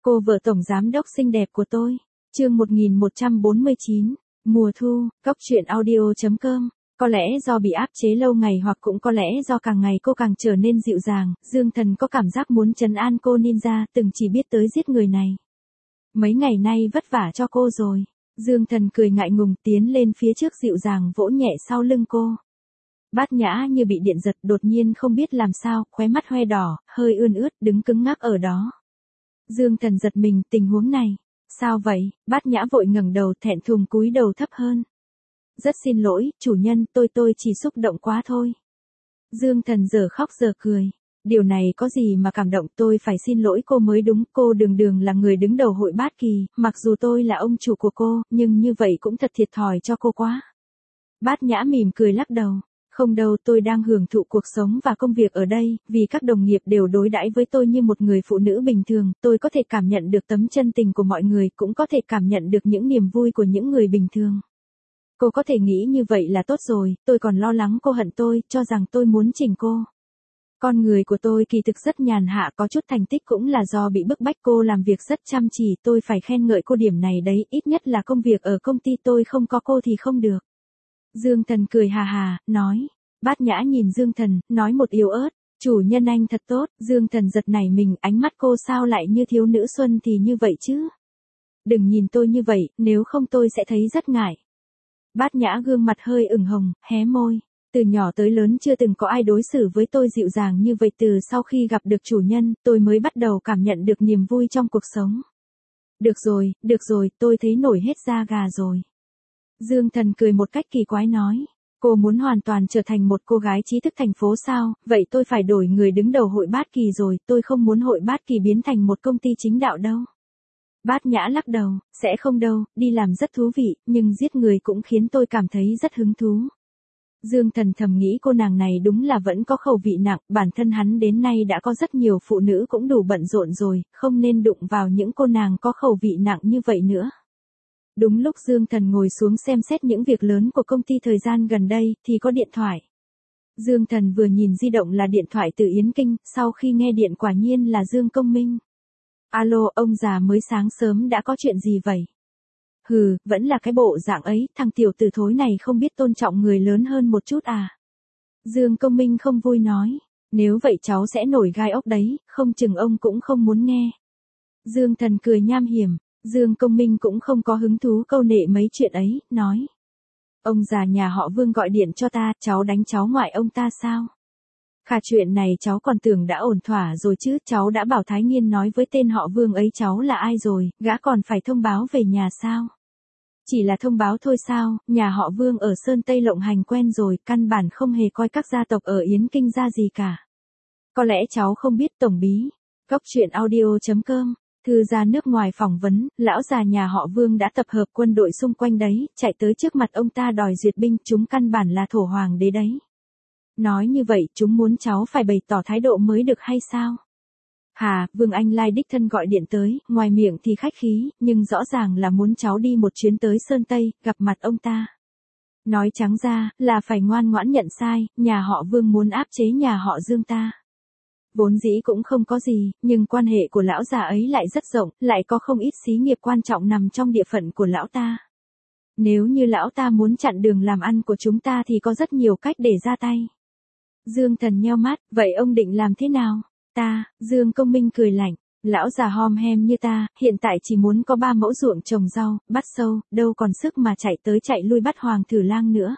Cô vợ tổng giám đốc xinh đẹp của tôi. Chương 1149, mùa thu, Cóc truyện audio.com. Có lẽ do bị áp chế lâu ngày hoặc cũng có lẽ do càng ngày cô càng trở nên dịu dàng, Dương Thần có cảm giác muốn trấn an cô ninja từng chỉ biết tới giết người này. Mấy ngày nay vất vả cho cô rồi. Dương Thần cười ngại ngùng tiến lên phía trước dịu dàng vỗ nhẹ sau lưng cô. Bát Nhã như bị điện giật đột nhiên không biết làm sao, khóe mắt hoe đỏ, hơi ươn ướt đứng cứng ngắc ở đó. Dương Thần giật mình, tình huống này. Sao vậy? Bát Nhã vội ngẩng đầu thẹn thùng cúi đầu thấp hơn. Rất xin lỗi, chủ nhân, tôi chỉ xúc động quá thôi. Dương Thần giờ khóc giờ cười. Điều này có gì mà cảm động, tôi phải xin lỗi cô mới đúng, cô đường là người đứng đầu hội Bát Kỳ, mặc dù tôi là ông chủ của cô, nhưng như vậy cũng thật thiệt thòi cho cô quá. Bát Nhã mỉm cười lắc đầu. Không đâu, tôi đang hưởng thụ cuộc sống và công việc ở đây, vì các đồng nghiệp đều đối đãi với tôi như một người phụ nữ bình thường, tôi có thể cảm nhận được tấm chân tình của mọi người, cũng có thể cảm nhận được những niềm vui của những người bình thường. Cô có thể nghĩ như vậy là tốt rồi, tôi còn lo lắng cô hận tôi, cho rằng tôi muốn chỉnh cô. Con người của tôi kỳ thực rất nhàn hạ, có chút thành tích cũng là do bị bức bách, cô làm việc rất chăm chỉ, tôi phải khen ngợi cô điểm này đấy, ít nhất là công việc ở công ty tôi không có cô thì không được. Dương Thần cười hà hà, nói. Bát Nhã nhìn Dương Thần, nói một yếu ớt, chủ nhân anh thật tốt. Dương Thần giật nảy mình, ánh mắt cô sao lại như thiếu nữ xuân thì như vậy chứ. Đừng nhìn tôi như vậy, nếu không tôi sẽ thấy rất ngại. Bát Nhã gương mặt hơi ửng hồng, hé môi. Từ nhỏ tới lớn chưa từng có ai đối xử với tôi dịu dàng như vậy, từ sau khi gặp được chủ nhân, tôi mới bắt đầu cảm nhận được niềm vui trong cuộc sống. Được rồi, tôi thấy nổi hết da gà rồi. Dương Thần cười một cách kỳ quái nói. Cô muốn hoàn toàn trở thành một cô gái trí thức thành phố sao, vậy tôi phải đổi người đứng đầu hội Bát Kỳ rồi, tôi không muốn hội Bát Kỳ biến thành một công ty chính đạo đâu. Bát Nhã lắc đầu, sẽ không đâu, đi làm rất thú vị, nhưng giết người cũng khiến tôi cảm thấy rất hứng thú. Dương Thần thầm nghĩ cô nàng này đúng là vẫn có khẩu vị nặng, bản thân hắn đến nay đã có rất nhiều phụ nữ cũng đủ bận rộn rồi, không nên đụng vào những cô nàng có khẩu vị nặng như vậy nữa. Đúng lúc Dương Thần ngồi xuống xem xét những việc lớn của công ty thời gian gần đây, thì có điện thoại. Dương Thần vừa nhìn di động là điện thoại từ Yến Kinh, sau khi nghe điện quả nhiên là Dương Công Minh. Alo, ông già mới sáng sớm đã có chuyện gì vậy? Hừ, vẫn là cái bộ dạng ấy, thằng tiểu tử thối này không biết tôn trọng người lớn hơn một chút à? Dương Công Minh không vui nói, nếu vậy cháu sẽ nổi gai ốc đấy, không chừng ông cũng không muốn nghe. Dương Thần cười nham hiểm. Dương Công Minh cũng không có hứng thú câu nệ mấy chuyện ấy, nói. Ông già nhà họ Vương gọi điện cho ta, cháu đánh cháu ngoại ông ta sao? Khả chuyện này cháu còn tưởng đã ổn thỏa rồi chứ, cháu đã bảo Thái Nghiên nói với tên họ Vương ấy cháu là ai rồi, gã còn phải thông báo về nhà sao? Chỉ là thông báo thôi sao, nhà họ Vương ở Sơn Tây lộng hành quen rồi, căn bản không hề coi các gia tộc ở Yến Kinh ra gì cả. Có lẽ cháu không biết tổng bí. Cóc truyện audio.com. Thư ra nước ngoài phỏng vấn, lão già nhà họ Vương đã tập hợp quân đội xung quanh đấy, chạy tới trước mặt ông ta đòi duyệt binh, chúng căn bản là thổ hoàng đế đấy. Nói như vậy, chúng muốn cháu phải bày tỏ thái độ mới được hay sao? Hà, Vương Anh Lai đích thân gọi điện tới, ngoài miệng thì khách khí, nhưng rõ ràng là muốn cháu đi một chuyến tới Sơn Tây, gặp mặt ông ta. Nói trắng ra, là phải ngoan ngoãn nhận sai, nhà họ Vương muốn áp chế nhà họ Dương ta. Vốn dĩ cũng không có gì, nhưng quan hệ của lão già ấy lại rất rộng, lại có không ít xí nghiệp quan trọng nằm trong địa phận của lão ta. Nếu như lão ta muốn chặn đường làm ăn của chúng ta thì có rất nhiều cách để ra tay. Dương Thần nheo mắt, vậy ông định làm thế nào? Dương Công Minh cười lạnh, lão già hom hem như ta, hiện tại chỉ muốn có 3 mẫu ruộng trồng rau, bắt sâu, đâu còn sức mà chạy tới chạy lui bắt hoàng thử lang nữa.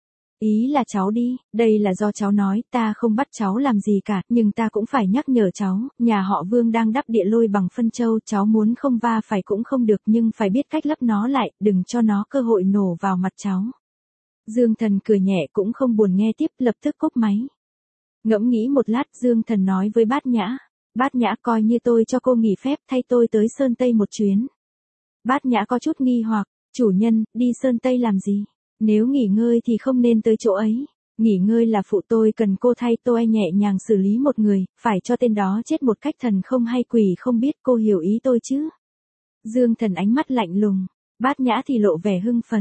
Ý là cháu đi, đây là do cháu nói, ta không bắt cháu làm gì cả, nhưng ta cũng phải nhắc nhở cháu, nhà họ Vương đang đắp địa lôi bằng phân châu, cháu muốn không va phải cũng không được nhưng phải biết cách lấp nó lại, đừng cho nó cơ hội nổ vào mặt cháu. Dương Thần cười nhẹ cũng không buồn nghe tiếp, lập tức cúp máy. Ngẫm nghĩ một lát, Dương Thần nói với Bát Nhã. Bát Nhã coi như tôi cho cô nghỉ phép thay tôi tới Sơn Tây một chuyến. Bát Nhã có chút nghi hoặc, chủ nhân, đi Sơn Tây làm gì? Nếu nghỉ ngơi thì không nên tới chỗ ấy. Nghỉ ngơi là phụ, tôi cần cô thay tôi nhẹ nhàng xử lý một người, phải cho tên đó chết một cách thần không hay quỷ không biết, cô hiểu ý tôi chứ? Dương Thần ánh mắt lạnh lùng. Bát Nhã thì lộ vẻ hưng phấn.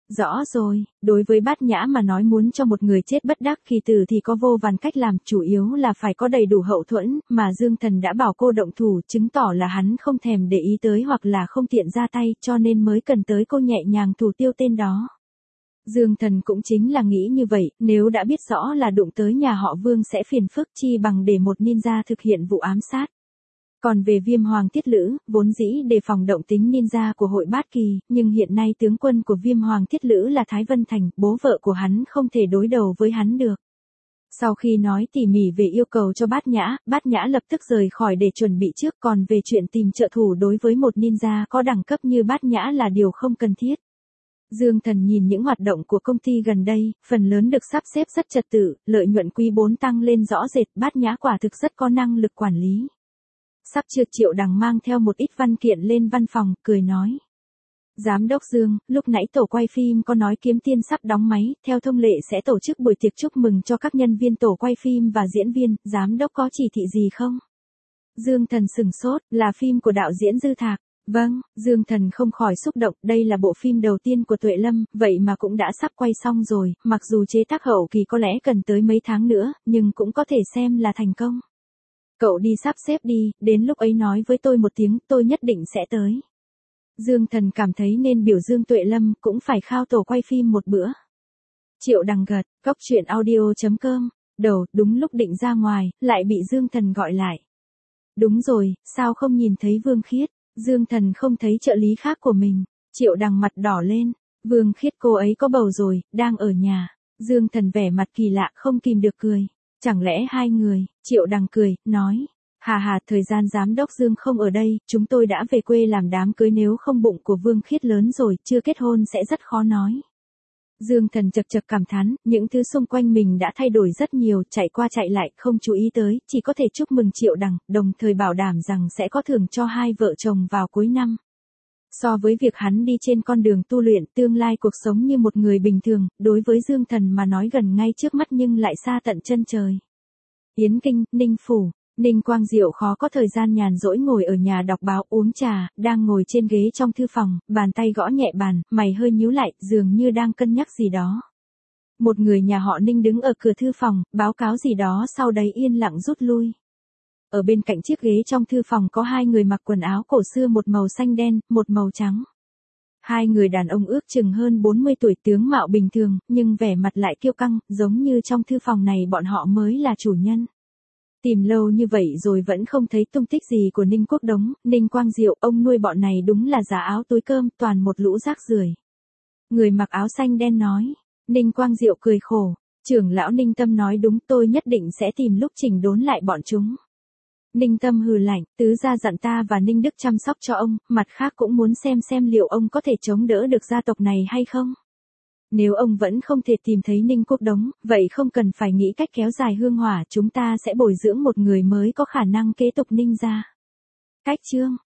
Rõ rồi, đối với Bát Nhã mà nói muốn cho một người chết bất đắc kỳ tử thì có vô vàn cách làm, chủ yếu là phải có đầy đủ hậu thuẫn, mà Dương Thần đã bảo cô động thủ, chứng tỏ là hắn không thèm để ý tới hoặc là không tiện ra tay, cho nên mới cần tới cô nhẹ nhàng thủ tiêu tên đó. Dương Thần cũng chính là nghĩ như vậy, nếu đã biết rõ là đụng tới nhà họ Vương sẽ phiền phức, chi bằng để một ninja thực hiện vụ ám sát. Còn về Viêm Hoàng Thiết Lữ, vốn dĩ đề phòng động tính ninja của hội Bát Kỳ, nhưng hiện nay tướng quân của Viêm Hoàng Thiết Lữ là Thái Vân Thành, bố vợ của hắn không thể đối đầu với hắn được. Sau khi nói tỉ mỉ về yêu cầu cho Bát Nhã lập tức rời khỏi để chuẩn bị trước, còn về chuyện tìm trợ thủ đối với một ninja có đẳng cấp như Bát Nhã là điều không cần thiết. Dương Thần nhìn những hoạt động của công ty gần đây, phần lớn được sắp xếp rất trật tự, lợi nhuận quý 4 tăng lên rõ rệt, Bát Nhã quả thực rất có năng lực quản lý. Sắp trưa Triệu Đằng mang theo một ít văn kiện lên văn phòng, cười nói. Giám đốc Dương, lúc nãy tổ quay phim có nói Kiếm Tiên sắp đóng máy, theo thông lệ sẽ tổ chức buổi tiệc chúc mừng cho các nhân viên tổ quay phim và diễn viên, giám đốc có chỉ thị gì không? Dương Thần sừng sốt, là phim của đạo diễn Dư Thạc. Vâng, Dương Thần không khỏi xúc động, đây là bộ phim đầu tiên của Tuệ Lâm, vậy mà cũng đã sắp quay xong rồi, mặc dù chế tác hậu kỳ có lẽ cần tới mấy tháng nữa, nhưng cũng có thể xem là thành công. Cậu đi sắp xếp đi, đến lúc ấy nói với tôi một tiếng, tôi nhất định sẽ tới. Dương Thần cảm thấy nên biểu dương Tuệ Lâm, cũng phải khao tổ quay phim một bữa. Triệu Đằng gật, cóc truyện audio.com, đầu, đúng lúc định ra ngoài, lại bị Dương Thần gọi lại. Đúng rồi, sao không nhìn thấy Vương Khiết? Dương Thần không thấy trợ lý khác của mình. Triệu Đằng mặt đỏ lên. Vương Khiết cô ấy có bầu rồi, đang ở nhà. Dương Thần vẻ mặt kỳ lạ không kìm được cười. Chẳng lẽ hai người? Triệu Đằng cười, nói. Hà, thời gian giám đốc Dương không ở đây, chúng tôi đã về quê làm đám cưới, nếu không bụng của Vương Khiết lớn rồi, chưa kết hôn sẽ rất khó nói. Dương Thần chật chật cảm thán, những thứ xung quanh mình đã thay đổi rất nhiều, chạy qua chạy lại, không chú ý tới, chỉ có thể chúc mừng Triệu Đằng, đồng thời bảo đảm rằng sẽ có thưởng cho hai vợ chồng vào cuối năm. So với việc hắn đi trên con đường tu luyện, tương lai cuộc sống như một người bình thường, đối với Dương Thần mà nói gần ngay trước mắt nhưng lại xa tận chân trời. Yến Kinh, Ninh Phủ. Ninh Quang Diệu khó có thời gian nhàn rỗi ngồi ở nhà đọc báo uống trà, đang ngồi trên ghế trong thư phòng, bàn tay gõ nhẹ bàn, mày hơi nhíu lại, dường như đang cân nhắc gì đó. Một người nhà họ Ninh đứng ở cửa thư phòng, báo cáo gì đó sau đấy yên lặng rút lui. Ở bên cạnh chiếc ghế trong thư phòng có hai người mặc quần áo cổ xưa, một màu xanh đen, một màu trắng. Hai người đàn ông ước chừng hơn 40 tuổi, tướng mạo bình thường, nhưng vẻ mặt lại kiêu căng, giống như trong thư phòng này bọn họ mới là chủ nhân. Tìm lâu như vậy rồi vẫn không thấy tung tích gì của Ninh Quốc Đống, Ninh Quang Diệu, ông nuôi bọn này đúng là giá áo túi cơm, toàn một lũ rác rưởi. Người mặc áo xanh đen nói. Ninh Quang Diệu cười khổ. Trưởng lão Ninh Tâm nói đúng, tôi nhất định sẽ tìm lúc chỉnh đốn lại bọn chúng. Ninh Tâm hừ lạnh, tứ gia dặn ta và Ninh Đức chăm sóc cho ông, mặt khác cũng muốn xem liệu ông có thể chống đỡ được gia tộc này hay không. Nếu ông vẫn không thể tìm thấy Ninh Quốc Đống, vậy không cần phải nghĩ cách kéo dài hương hỏa, chúng ta sẽ bồi dưỡng một người mới có khả năng kế tục Ninh gia. Cách chương